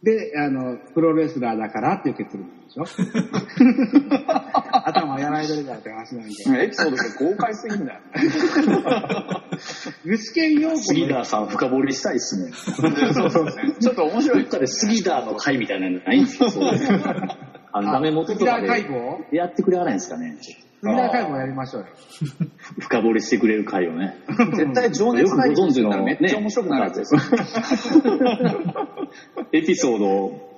で、プロレスラーだからっていう結論なんでしょ頭やられてるからって話なんで。 エピソードが豪快すぎんだよ。 具志堅用高。 杉田さん深掘りしたいっすね。 そうですね。ちょっと面白い。 どっかで杉田の会みたいなのないんですか？ダメ元とかでやってくれはないんですかね。 杉田会もやりましょうよ。 深掘りしてくれる会をね。 絶対情熱会議って言ったらめっちゃ面白くなるやつです。 エピソード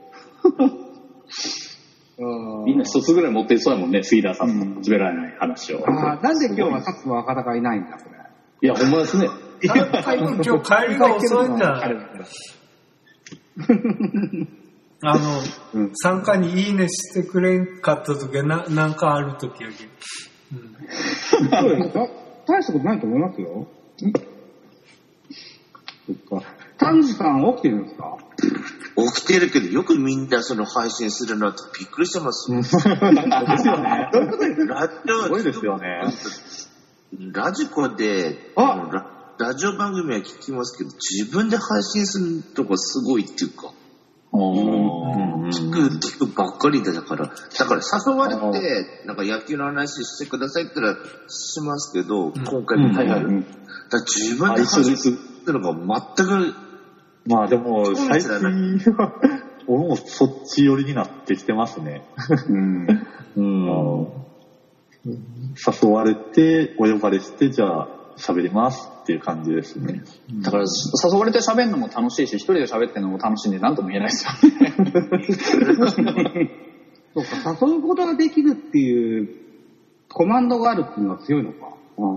をみんな一つぐらい持ってそうやもんね、杉田さんの滑らない話を。 なんで今日は薩摩若鷹いないんだ、これ。 いや、ほんまですね。 今日帰りが遅いんじゃない？参加にいいねしてくれんかった時はなんかある時やけど。 そうですか？大したことないと思いますよ。そっか。丹治さん起きてるんですか？ 起きてるけど、よくみんなその配信するなってびっくりしてます。 ですよね。 どういうことですか？ すごいですよね。 ラジコでラジオ番組は聞きますけど、自分で配信するとこすごいっていうか、聞くばっかりだから、誘われて、なんか野球の話してくださいって言ったらしますけど、今回も自分で配信するのが全く、 まあでも、最近は、俺もそっち寄りになってきてますね。誘われて、お呼ばれして、じゃあ喋りますっていう感じですね。 だから誘われて喋るのも楽しいし、一人で喋ってるのも楽しいんで何とも言えないですよね。 そうか、誘うことができるっていうコマンドがあるっていうのは強いのか。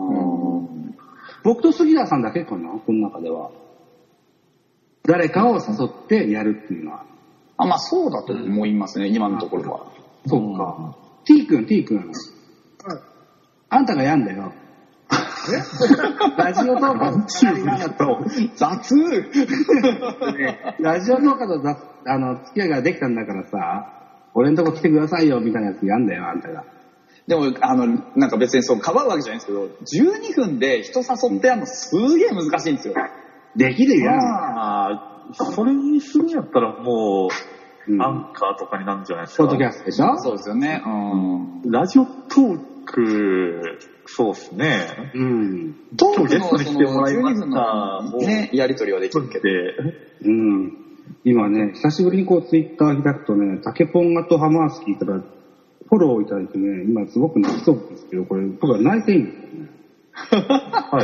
僕と杉田さんだけかな、この中では。誰かを誘ってやるっていうのは。 まあそうだと思いますね、今のところは。 そうか。T 君。あんたがやんだよ。ラジオトーカーの雑ラジオトーカーと付き合いができたんだからさ、俺んとこ来てくださいよみたいなやつやんだよ、あんたが。 でもなんか別にそうかばうわけじゃないんですけど、12分で人誘ってやるのすげえ難しいんですよ。 できるよ。 それにするんやったらもう、アンカーとかになるんじゃないですか。 ポッドキャストでしょ？ そうですよね。 ラジオトーク、そうですね。 トークのその12分のね、やりとりはできるけど。 今ね、久しぶりにこうツイッター開くとね、タケポンガとハマースキーからフォローをいただいてね、今すごく泣きそうですけど、これ僕は泣いていいんですよね。はい。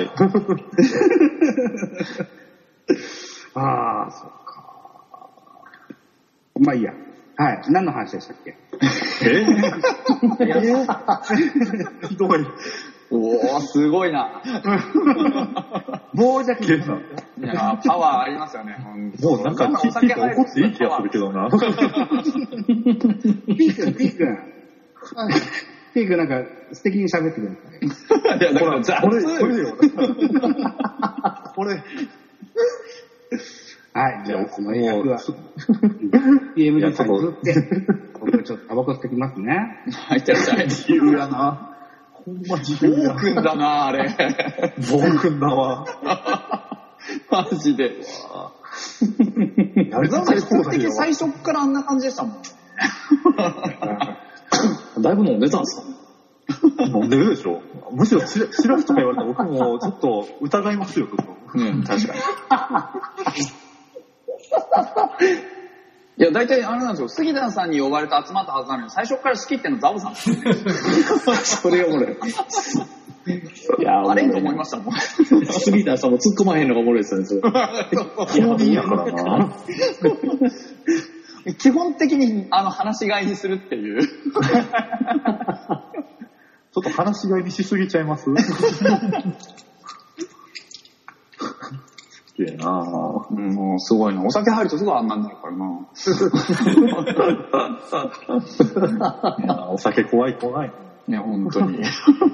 ああ、そっか。まあいいや。はい。何の話でしたっけ？ ひどい。 おー、すごいな。 傍若無人。 いや、パワーありますよね。 もうなんか聞いて怒っていい気がするけどな。 ピー君なんか素敵に喋ってください。 いや、だからこれよ。これ。 はい、じゃあ、この役は、PM でさんにって、僕ちょっとタバコ吸ってきますね。 はい、じゃあ、自由やな。 ほんま自由やな。 暴君だな、あれ。 暴君だわ。 マジで。 やりたい方だよ。 最初からあんな感じでしたもん。 だいぶ飲んでたんですか？ 飲んでるでしょ。むしろシラフとか言われたら僕もちょっと疑いますよ、ちょっと。 確かに。いや、大体あれなんですよ。杉田さんに呼ばれて集まったはずなのに、最初から好きってのザボさんですよね。 それがおもろい。いや、 あれと思いましたもん。 杉田さんも突っ込まへんのがおもろいですよね、それ。 好みやからな。 基本的に話し飼いにするっていう。 ちょっと話し飼いにしすぎちゃいます？すげえなぁ。 もうすごいな。お酒入るとすぐあんなんなるからな。 いやお酒怖い。 ね、本当に。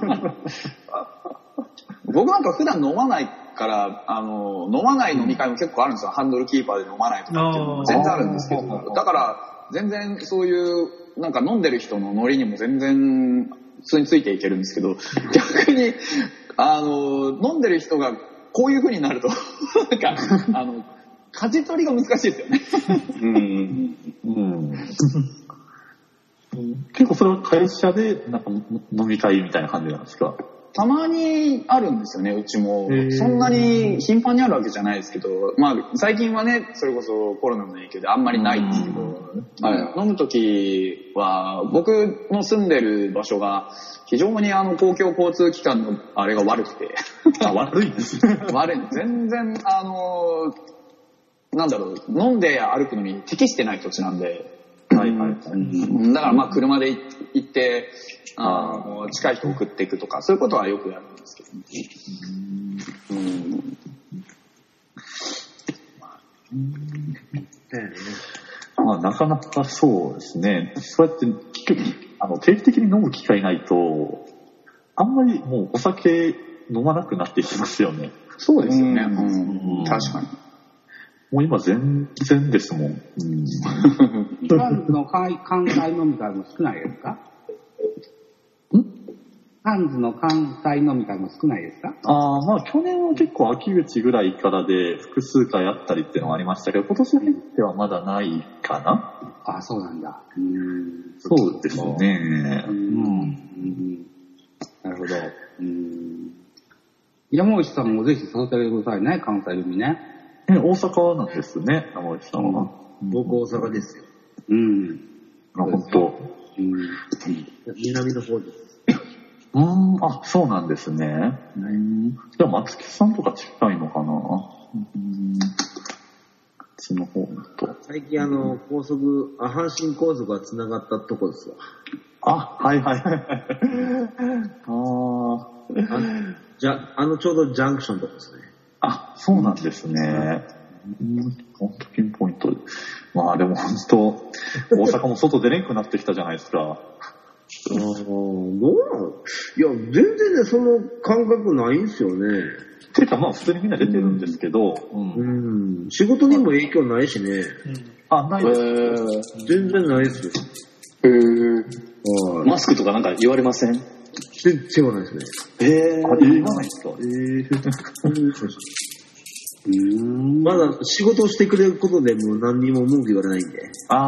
僕なんか普段飲まないから、飲まない飲み会も結構あるんですよ。ハンドルキーパーで飲まないとかっていうのも全然あるんですけど。だから、全然そういう、なんか飲んでる人のノリにも全然普通についていけるんですけど、逆に、飲んでる人がこういう風になると、なんか、 舵取りが難しいですよね。 結構それは会社でなんか飲み会みたいな感じなんですか？ たまにあるんですよね、うちも。そんなに頻繁にあるわけじゃないですけど、まあ最近はね、それこそコロナの影響であんまりないんですけど、飲むときは、僕の住んでる場所が非常に公共交通機関のあれが悪くて。 悪いんです悪い。全然、なんだろう、飲んで歩くのに適してない土地なんで、だからまあ車で行って、近い人送っていくとか、そういうことはよくやるんですけどね。なかなかそうですね。そうやって結局定期的に飲む機会ないと、あんまりもうお酒飲まなくなってきますよね。 そうですよね。確かに。 もう今全然ですもん。 ハンズの関西飲み会も少ないですか？ハンズの関西飲み会も少ないですか？ まあ去年は結構秋口ぐらいからで複数回あったりっていうのはありましたけど、今年入ってはまだないかな。 そうなんだ。 そうですね。 なるほど。山内さんもぜひ誘ってあげてくださいね、関西組ね。 大阪なんですね、山内さんは。 僕大阪ですよ。 本当。 南の方です。 そうなんですね。じゃあ松木さんとか近いのかな。こっちの方と。 最近阪神高速が繋がったとこですわ。 はいはい。 ちょうどジャンクションとかですね。 そうなんですね。本当ピンポイントで。まあでも本当、大阪も外出れんくなってきたじゃないですか。 どうなの？いや、全然ね、その感覚ないんですよね。 てかまあ普通にみんな出てるんですけど、 仕事にも影響ないしね。 ないです。 全然ないですよ。 マスクとかなんか言われません？ 全然言わないですね。 言わないですか？ まだ仕事をしてくれることでもう何にも文句言われないんで。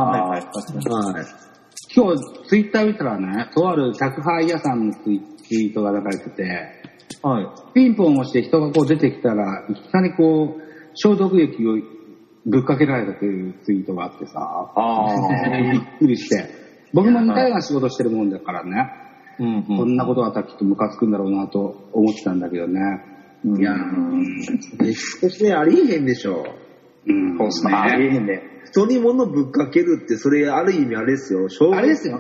今日ツイッター見たらね、とある宅配屋さんのツイートが流れてて、ピンポンを押して人がこう出てきたら、いきなりこう消毒液をぶっかけられたというツイートがあってさ、びっくりして、僕も似たような仕事してるもんだからね、こんなことがあったらきっとムカつくんだろうなと思ってたんだけどね。 いやそしてありえへんでしょ。 そうですね。ありえへんで。 人に物ぶっかけるってそれある意味あれですよ。 あれですよ。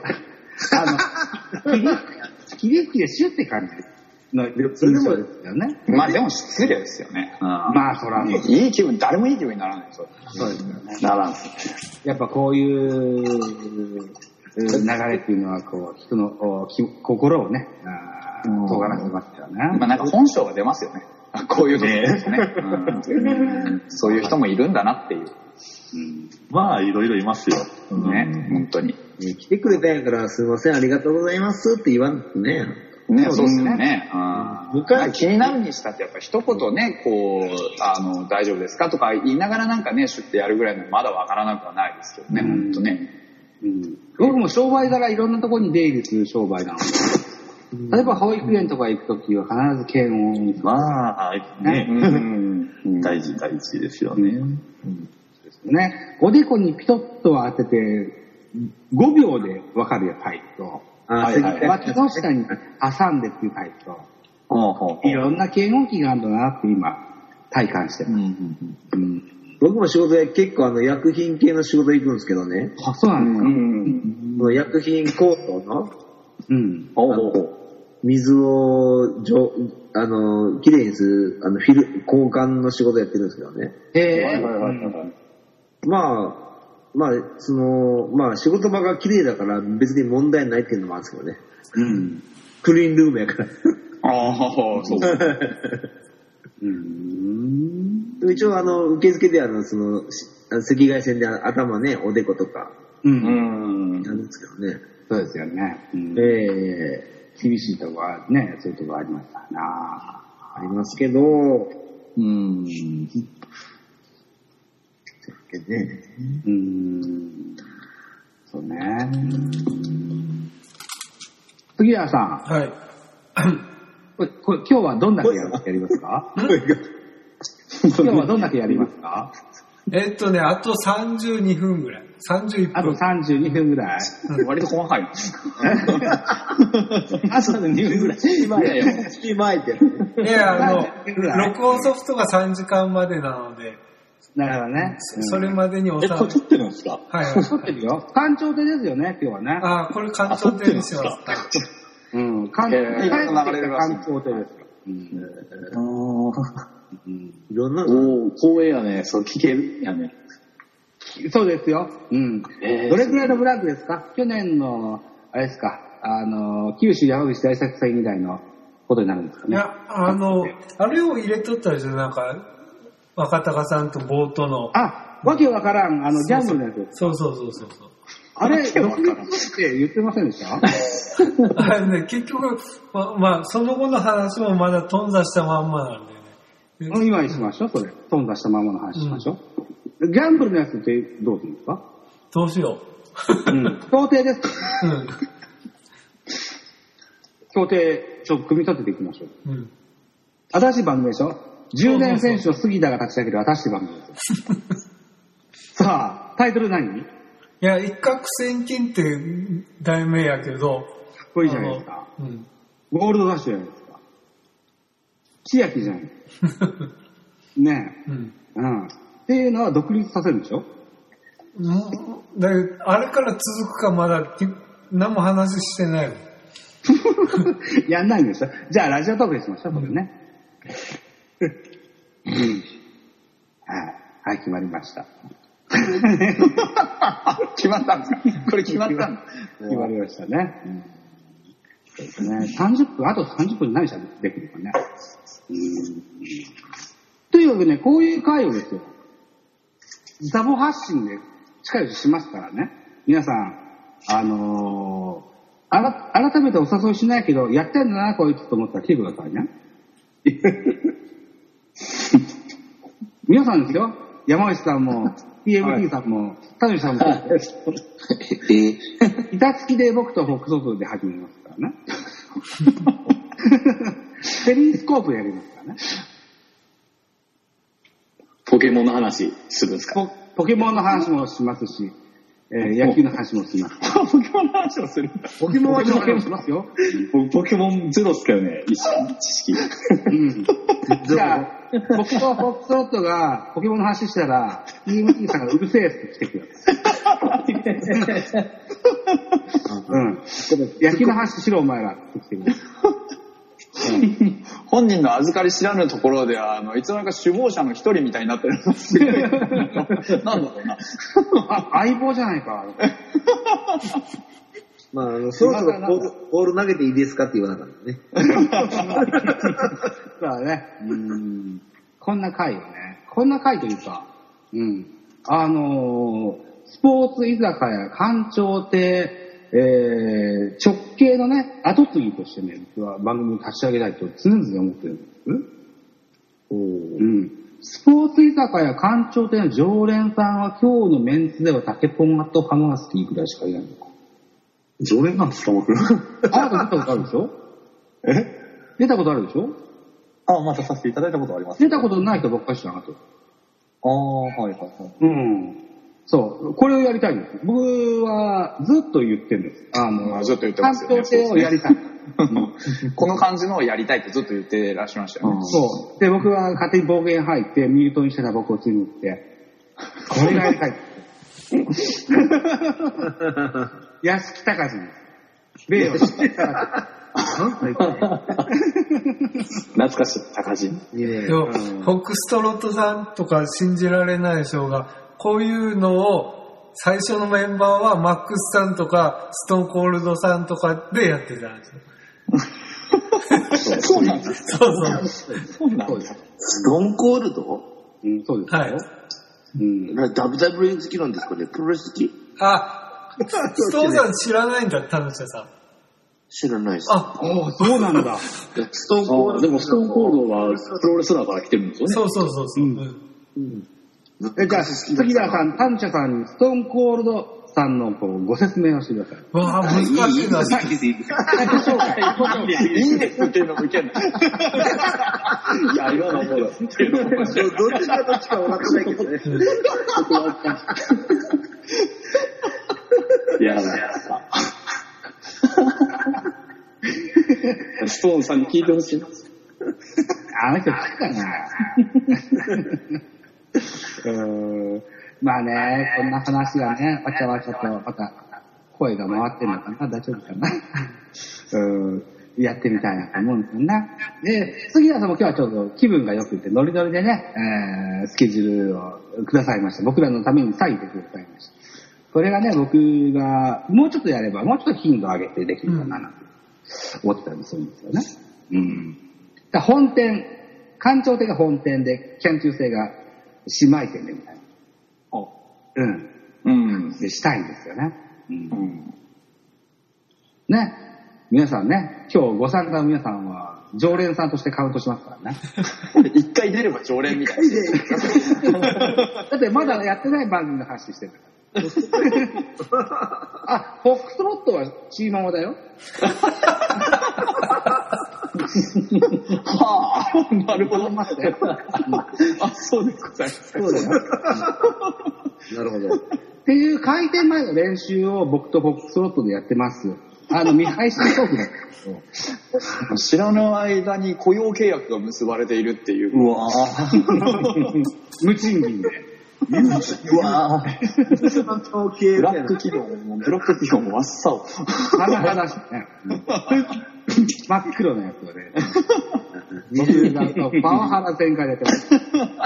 霧吹きでシュッて感じのそれでもですよね。 まあでも失礼ですよね。 まあそらね。 いい気分、誰もいい気分にならないですよ。 そうですよね。 ならんすね。 やっぱこういう流れっていうのはこう人の心をね、尖らせますよね。 まあなんか本性が出ますよね。こういう時ですね。そういう人もいるんだなっていう。 まあいろいろいますよ。 ね、本当に。 来てくれたんやからすいませんありがとうございますって言わんとね。 ね、そうですよね。気になるにしたってやっぱ一言ね、こう大丈夫ですかとか言いながらなんかね、シュッてやるぐらいのまだわからなくはないですけどね、本当ね。 僕も商売柄いろんなところに出入りする商売なので。例えば保育園とか行くときは必ず検温。 大事ですよね。 おでこにピトッと当てて5秒で分かるタイプと、脇の下に挟んでっていうタイプと、いろんな検温器があるんだなって今体感してます。 僕も仕事で結構薬品系の仕事行くんですけどね。 そうなんですか。 薬品工場の水をきれいにする交換の仕事やってるんですけどね。仕事場がきれいだから別に問題ないっていうのもあるんですけどね。クリーンルームやから。 そうですね。 一応受付で赤外線で頭ね、おでことか。なんですけどね。 そうですよね。厳しいとこはね、そういうとこありましたな。 ありますけど、 そうね。杉谷さん。 はい。 これ今日はどんだけやりますか？今日はどんだけやりますか？ あと32分ぐらい。31分。 あと32分ぐらい。 割と細かい。 あと2分ぐらい。 今いてる。 いや、録音ソフトが3時間までなので。 なるほどね。 それまでに収めこれ撮ってるんですか？ はい。 撮ってるよ。官庁手ですよね、今日はね。 あ、これ官庁手にします。 うん。官庁手ですよ。 いろんな。 光栄やね。そう聞けるやね。 そうですよ。うん。どれくらいのブランクですか？去年の、あれですか、九州山口大作戦以来のことになるんですかね。 いや、あれを入れとったでしょ、なんか、若隆さんとボートの。 あ、わけわからん、ギャンブルのやつ。 そう。 あれ、独立って言ってませんでしたあれね、結局、まあ、その後の話もまだ頓挫したまんまなんでね。 今にしましょう、それ。頓挫したままの話しましょう。ギャンブルのやつってどうするんですか？ どうしよう。協定です。協定、組み立てていきましょう。新しい番組でしょ？10年選手の杉田が立ち上げる新しい番組ですよ。さあ、タイトル何？ いや、一攫千金って題名やけど。かっこいいじゃないですか。ゴールドダッシュじゃないですか。千秋じゃない。ねえ。っていうのは独立させるんでしょ？ あれから続くかまだ何も話してないの。 やんないんですよ。じゃあラジオトークにしましょう、これね。はい、決まりました。 決まったんですか？これ決まったんだ。 決まりましたね。そうですね。30分、あと30分で何しゃべってくるかね。というわけでね、こういう会をですよ。ザボ発信で近いうちしますからね。皆さん、改めてお誘いしないけど、やってんだな、こいつと思ったら来てくださいね。皆さんですよ。山内さんも、TMT さんも、田辺さんも、板付きで僕とフォックソースで始めますからね。ペリースコープやりますからね。 ポケモンの話するんですか？ ポケモンの話もしますし、野球の話もします。 ポケモンの話もするんだ。 ポケモンはもしますよ。 ポケモンゼロっすけどね、知識。 じゃあ、僕とフォックスロットがポケモンの話したら、TMT さんがうるせえって来てください。野球の話しろ、お前らって来てください。 本人の預かり知らぬところではいつの間にか首謀者の一人みたいになってるのすごいなんだろうな。 相棒じゃないか。 まあ、そろそろボール投げていいですかって言わなかったね。 そうだね。こんな回をね。こんな回というか、スポーツ居酒屋館長亭、直系のね、後継ぎとしてね、実は番組を立ち上げたいと常々思ってるんです。スポーツ居酒屋館長亭の常連さんは今日のメンツではタケポンガとハマースキーくらいしかいないのか。 常連なんですか、僕。 あなた出たことあるでしょ？出たことあるでしょ？ またさせていただいたことあります。 出たことない人ばっかりしかなかった。 はい。 そう。これをやりたいんです。僕はずっと言ってるんです。 ずっと言ってますよね。 関東亭をやりたい。 この感じのをやりたいってずっと言ってらっしゃいましたよね。 そう。で、僕は勝手に暴言吐いて、ミュートにしてた僕をついに打って、これがやりたい。安木隆です。例を知ってたら。 懐かしい、高人。 フォックストロットさんとか信じられないでしょうが、こういうのを最初のメンバーはマックスさんとかストーンコールドさんとかでやってたんですよ。 そうなんですか？ そうなんです。ストーンコールド？ そうです。 はい。 WWE 好きなんですかね？プロレス好き？ ストーンさん知らないんだ、田中さん。 知らないです。 そうなんだ。 ストーンコールド。 でもストーンコールドはプロレスラーから来てるんですよね。 そう。 じゃあ、杉田さん、丹茶さんにストーンコールドさんのご説明をしてください。 わあ、難しいな。 いいですっていうのもいけんの。いや、今のそうだっていうのも。 どっちかどっちか分かってないけどね。 いや、ストーンさんに聞いてほしいな。 あの人聞くかな。まあね、こんな話がね、わちゃわちゃと、また声が回ってるのかな、大丈夫かな。やってみたいなと思うんですよね。で、杉田さんも今日はちょっと気分が良くて、ノリノリでね、スケジュールをくださいました。僕らのために割いてくださいました。これがね、僕がもうちょっとやれば、もうちょっと頻度を上げてできるかな、なんて思ってたりするんですよね。だ本店、館長亭が本店で、キャン中制が姉妹店でみたいな。でしたいんですよね。ね。皆さんね、今日ご参加の皆さんは、常連さんとしてカウントしますからね。 一回出れば常連みたいな。 だってまだやってない番組の話してるから。あ、フォックスロットはチーママだよ。 はあ、なるほど。 ましたよ。 あ、そうでございます。 そうだよ。 なるほど。 っていう開店前の練習を僕とフォックスロットでやってます。未配信トークだけど。 知らぬ間に雇用契約が結ばれているっていう。 うわ無賃金で。 うわぁ。ブラック企業も真っ青。 花々しいね。真っ黒なやつをね。20段とパワハラ全開でやってます。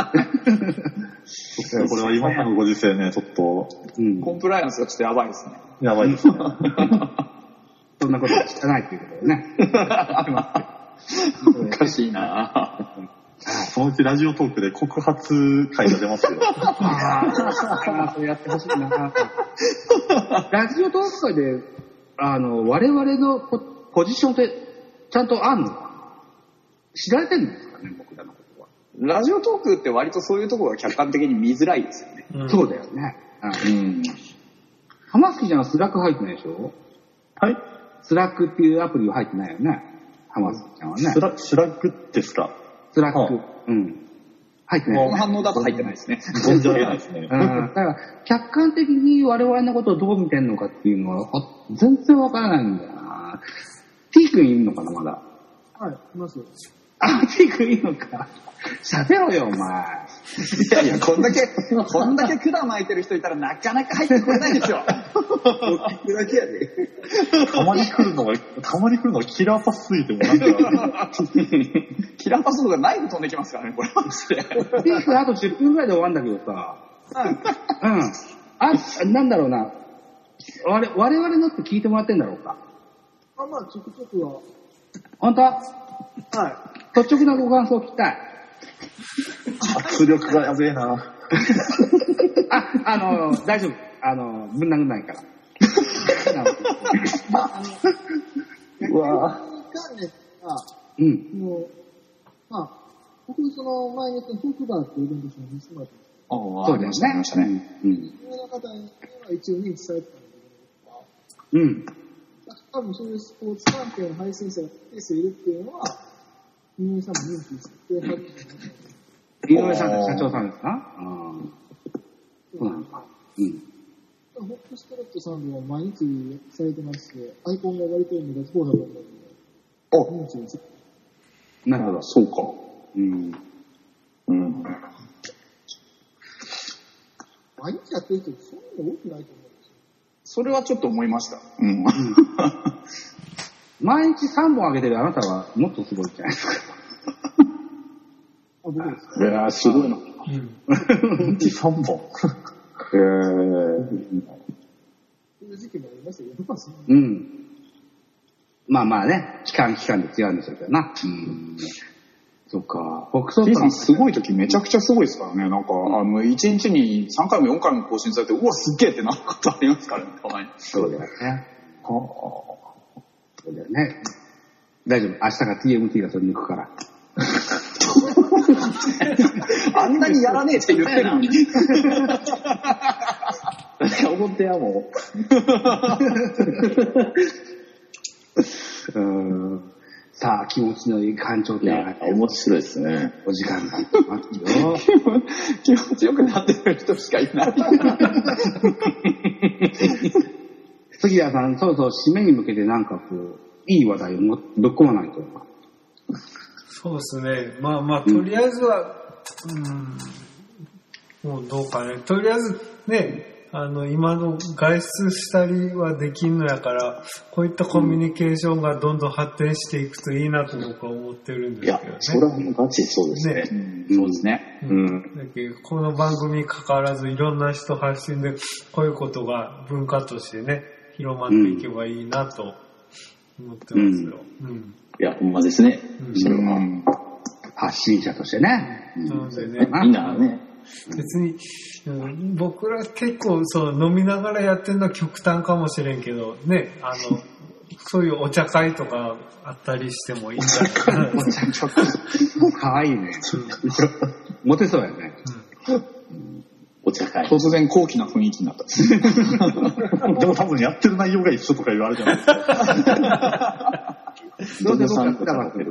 これは今のご時世ね、ちょっと。 コンプライアンスがちょっとやばいですね。 やばいですね。 そんなことは聞かないっていうことでね。 おかしいなぁ。 そのうちラジオトークで告発会が出ますよ。 そうやってほしいな。ラジオトーク会で、我々のポジションってちゃんとあんのかな？知られてるんですかね、僕らのことは。 ラジオトークって割とそういうところが客観的に見づらいですよね。 そうだよね。浜月ちゃんはスラック入ってないでしょ？ はい。 スラックっていうアプリは入ってないよね。浜月ちゃんはね。 スラックですか？ スラック。入ってない、 この反応だと入ってないですね。 存じ上げないですね。 だから、客観的に我々のことをどう見てんのかっていうのは、全然わからないんだよな。T 君いるのかな、まだ。 はい、いますよ。 あ、T 君いるのか。喋ろよ、お前。 いや、こんだけ管巻いてる人いたらなかなか入ってこれないですよ。 聞くだけやで。 たまに来るのがキラーパスすぎてもなんか。 キラーパスとかナイフ飛んできますからね、これマジで。 T 君あと10分ぐらいで終わるんだけどさ。なんだろうな。我々のって聞いてもらってんだろうか。 まあ、ちょくちょくは。 本当？ はい。 率直なご感想を聞きたい。 圧力がやべえな。 大丈夫。ぶん殴んないから。 うわぁ。関連が、もう、まあ、僕、前にフォークバーっていうイベントして見せてもらったんですけど、 そうですね。 その方には一応認知されてたんだけど、多分そういうスポーツ関係の配信者が一定数いるっていうのは、井上さんも認知してはるんじゃないかな。 井上さんって社長さんですか？そうなんか。 ホックストロットさんでは毎日されてまして、アイコンが割と目立つ方だと思うので、認知です。 なるほど。 そうか。 毎日やってる人ってそんなに多くないと思うんですよ。 それはちょっと思いました。 毎日3本あげてるあなたはもっとすごいじゃないですか。 僕ですか？ いやー、すごいな。 1日3本。 そういう時期もありますよ。 まあまあね、期間で違うんでしょうけどな。そっか。フォックスロッ T トさんすごい時めちゃくちゃすごいですからね。なんか、1日に3回も4回も更新されて、うわ、すっげえってなることありますからね、たまに。 そうだよね。そうだよね。大丈夫。明日が TMT がそれに行くから。 あんなにやらねえって言ってるのに。 何か思ってやもう。さあ、気持ちのいい館長う。いや、面白いですね。 お時間がますよ。 気持ちよくなってる人しかいない。 杉谷さん、そろそろ締めに向けてなんかこう、いい話題をぶっ込まないと。 そうですね。まあ、とりあえずは、もうどうかね。とりあえずね、今の外出したりはできんのやから、こういったコミュニケーションがどんどん発展していくといいなと僕は思ってるんですけどね。 いや、それはガチそうですね。 そうですね。 だけどこの番組に関わらずいろんな人発信で、こういうことが文化としてね、広まっていけばいいなと思ってますよ。 いや、ほんまですね。それは。 発信者としてね。 なのでね、 みんなね。 別に、僕ら結構飲みながらやってるのは極端かもしれんけど、ね、そういうお茶会とかあったりしてもいいんじゃないかな。 お茶ちょっと、かわいいね。モテそうやね。 お茶会。 突然高貴な雰囲気になった。 でも多分やってる内容が一緒とか言われてますか。 どうせ僕は普段はってる。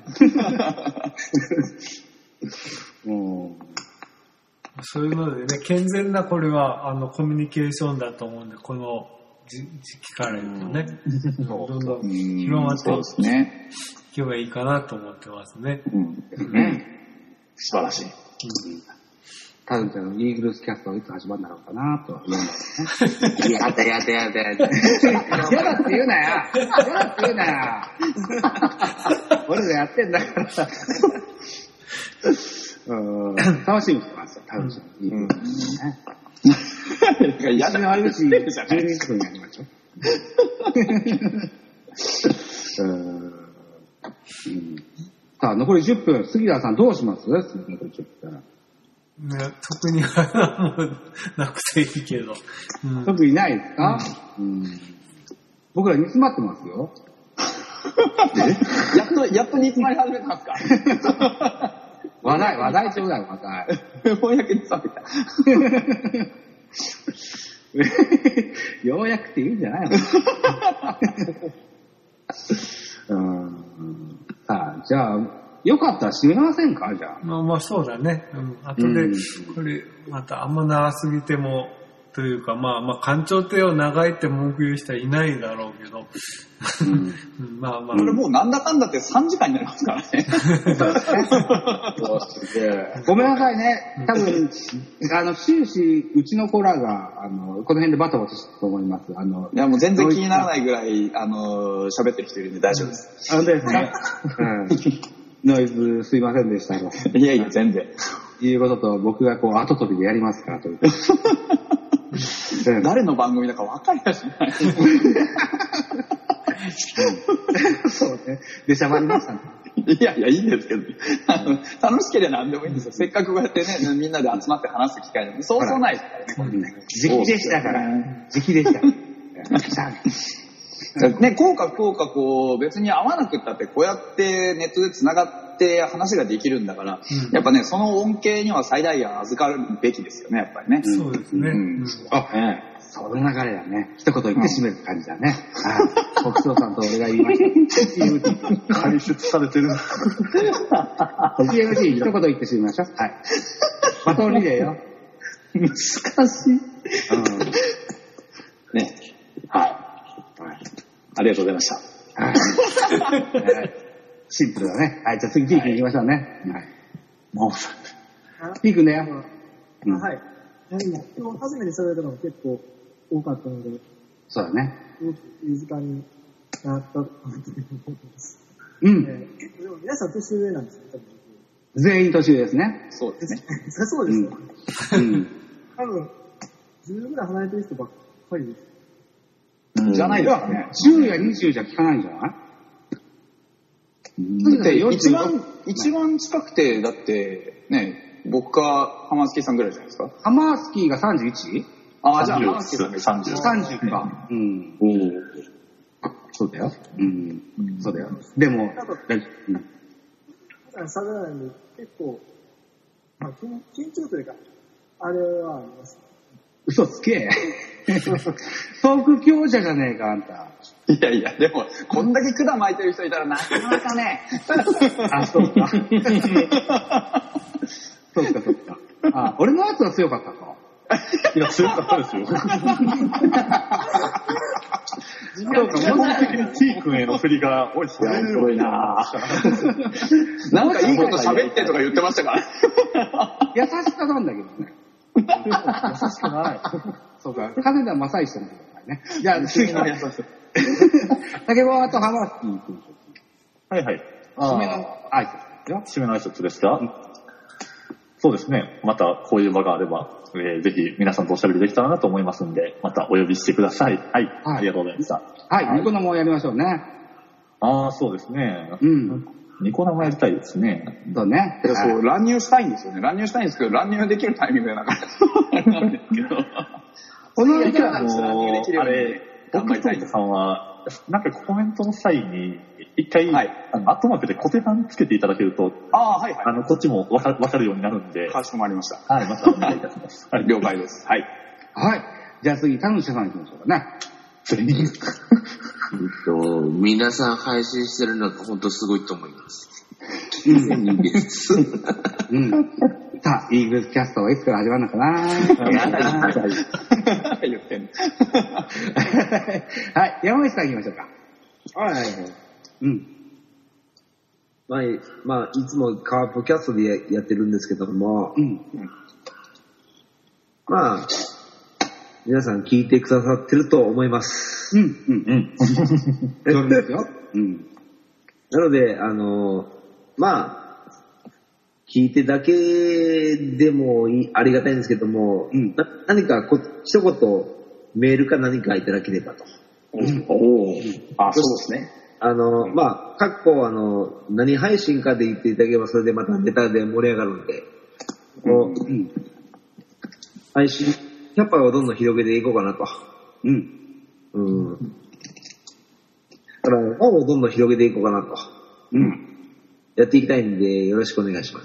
そういうのでね、健全なこれはコミュニケーションだと思うんで、この時期から言うとね、どんどん広まっていけばいいかなと思ってますね。 素晴らしい。 タズちゃんのイーグルスキャストはいつ始まるんだろうかなとは思いますね。 やだ。 嫌だって言うなよ。俺らやってんだから。楽しみにしてますよ、タズちゃん。イーグルスね。 やだ、 あるし、12分やりましょう。さあ、残り10分。杉田さんどうします？残り10分。 特にはもうなくていいけど。 特にないですか？僕ら煮詰まってますよ。 やっと煮詰まり始めたんですか？ 話題ちょうだい、話題。 ようやく煮詰まってきた。 ようやくって言うんじゃないの？さあ、じゃあ、よかったら閉めませんか？じゃあ。 まあそうだね。後で、これ、またあんま長すぎても、というか、まあ、館長手を長いって文句言う人はいないだろうけど。 これもうなんだかんだって3時間になりますからね。 ごめんなさいね。多分、終始、うちの子らが、この辺でバタバタしてると思います。 いや、もう全然気にならないぐらい、喋ってる人いるんで大丈夫です。 本当ですね。ノイズすいませんでしたと。 いやいや、全然。 いうことと、僕がこう、後飛びでやりますからという。 誰の番組だか分かりやしない。 そうね。出しゃばりましたね。 いやいや、いいんですけど、楽しければ何でもいいんですよ。せっかくこうやってね、みんなで集まって話す機会なんで、そうそうないですからね。 時期でしたから。時期でした。 ね、効果こう、別に合わなくったって、こうやってネットで繋がって話ができるんだから、やっぱね、その恩恵には最大限預かるべきですよね、やっぱりね。 そうですね。 その流れだね。一言言って締める感じだね。北斗さんと俺が言いました。 解説されてる。 TMT 一言言って締めましょう。はい。バトンリレーよ。 難しい。ね。はい。ありがとうございました。 シンプルだね。はい、じゃあ次、T 君行きましょうね。はい。 もう、T 君だよ。 はい。今日初めて喋ったのが結構多かったので、 そうだね。 いい時間になったと思います。 でも皆さん年上なんですよ、多分。 全員年上ですね。 そうですね。 そうですよ。多分、10ぐらい離れてる人ばっかりです。 じゃないですかね。 10や20じゃ聞かないんじゃない？ だって一番近くて、だってね、僕かハマースキーさんぐらいじゃないですか。 ハマースキーが 31？ ああ、じゃあハマースキーさんが 30か。そうだよ。そうだよ。でも、 下がらないんで、結構、まあ、緊張というか、あれはあります。 嘘つけ。トーク強者じゃねえか、あんた。 いやいや、でも、こんだけ管巻いてる人いたらなかなかね。 あ、そうか。そうか、そうか。あ、俺のやつは強かったか。 いや、強かったですよ。そうか、基本的に T 君への振りが、おい、それ面白いななんかいいこと喋ってとか言ってましたから。 優しさなんだけどね。優しくない。そうか、金田正一さんだからね。じゃあ、次の優しさ。竹川と浜松君。 はいはい。 締めの挨拶ですよ。 締めの挨拶ですか、そうですね。またこういう場があれば、ぜひ皆さんとおしゃべりできたらなと思いますんで、またお呼びしてください。はい。ありがとうございました。 はい。ニコ生をやりましょうね。 ああ、そうですね。 うん。 ニコ生やりたいですね。 そうね。 そう、乱入したいんですよね。乱入したいんですけど、乱入できるタイミングでなかったんですけど。 この時は乱入できるように頑張りたいです。 さんは、なんかコメントの際に、一回、アットマークで固定版つけていただけると、 はいはい。 こっちもわかるようになるんで。 かしこまりました。 はい、またお願いいたします。 はい、了解です。はい。 はい。じゃあ次、田野さん行きましょうかね。 皆さん配信してるのが本当すごいと思います。いいです。 うん。さあ、イーグルスキャストはいつから始まるのかな言ってんの。 はい、山口さん行きましょうか。 はいはいはい。 うん。 まあ、いつもカープキャストでやってるんですけども、 うん。 まあ、皆さん聞いてくださってると思います。 うん、うん、うん。そうですよ。うん。 なので、まあ、聞いてだけでもありがたいんですけども、 うん、 何か一言メールか何かいただければと。 おー。あ、そうですね。 まあ、各個何配信かで言っていただければそれでまたネタで盛り上がるので、配信キャパをどんどん広げていこうかなと。 うん。 だから、輪をどんどん広げていこうかなと。 うん。 やっていきたいんで、よろしくお願いします。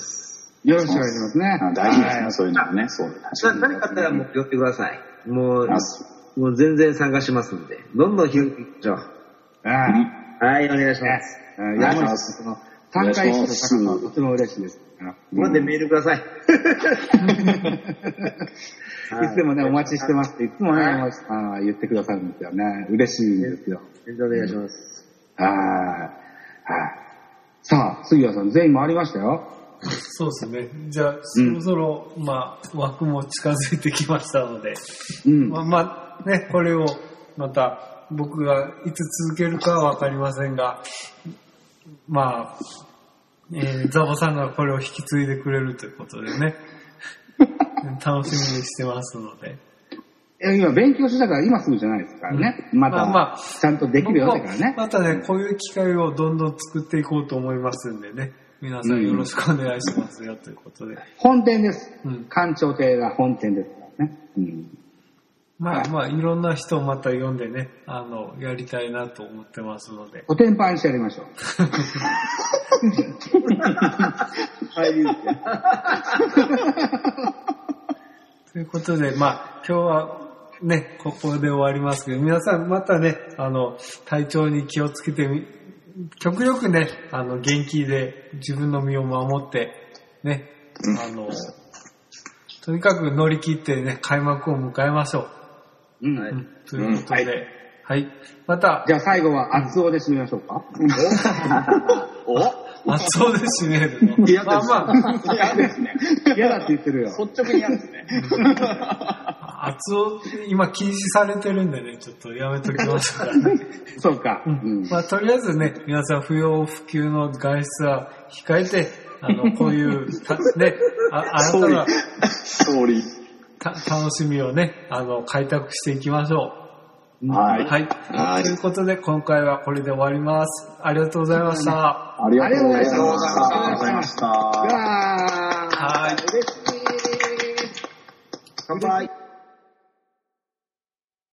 よろしくお願いしますね。 大事ですね、そういうのはね。そう。 何かあったらもう寄ってください。もう全然参加しますんで、どんどん広げていきましょう。はい、お願いします。 お願いします。参加意識の高さはとても嬉しいです。 までメールください。 いつでもね、お待ちしてますって、いつもね、言ってくださるんですよね。嬉しいんですよ。 お願いします。 さあ、杉谷さん、全員回りましたよ。 そうですね。じゃあ、そろそろ、まあ、枠も近づいてきましたので、まあ、ね、これを、また、僕がいつ続けるかはわかりませんが、まあ、ザボさんがこれを引き継いでくれるということでね、楽しみにしてますので。 今勉強してたから今すぐじゃないですからね。また、ちゃんとできるようだからね。 またね、こういう機会をどんどん作っていこうと思いますんでね。皆さんよろしくお願いしますよということで。 本店です。館長亭が本店ですからね。 まあ、いろんな人をまた呼んでね、やりたいなと思ってますので。 お天パンしてやりましょう。 ということで、まあ、今日はね、ここで終わりますけど、皆さんまたね、体調に気をつけて極力ね、元気で自分の身を守って、ね、とにかく乗り切ってね、開幕を迎えましょう。ということで、はい。また。 じゃあ最後は厚尾で締めましょうか。 厚尾で締めるの。 嫌ですね。 嫌だって言ってるよ。 率直に嫌ですね。 厚尾、今禁止されてるんでね、ちょっとやめときましょうかね。 そうか。 まあ、とりあえずね、皆さん不要不急の外出は控えて、こういう、ね、あなたが、楽しみをね、開拓していきましょう。はい。ということで、今回はこれで終わります。ありがとうございました。 ありがとうございました。 はい。 乾杯。